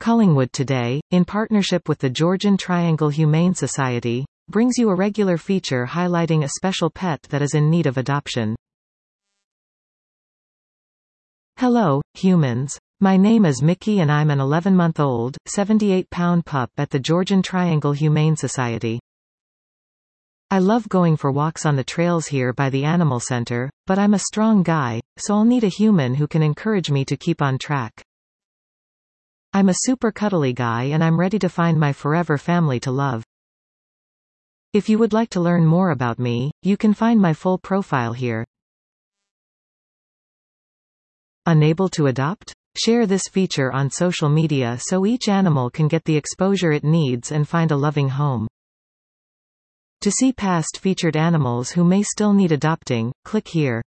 Collingwood Today, in partnership with the Georgian Triangle Humane Society, brings you a regular feature highlighting a special pet that is in need of adoption. Hello, humans. My name is Mickey and I'm an 11-month-old, 78-pound pup at the Georgian Triangle Humane Society. I love going for walks on the trails here by the animal center, but I'm a strong guy, so I'll need a human who can encourage me to keep on track. I'm a super cuddly guy and I'm ready to find my forever family to love. If you would like to learn more about me, you can find my full profile here. Unable to adopt? Share this feature on social media so each animal can get the exposure it needs and find a loving home. To see past featured animals who may still need adopting, click here.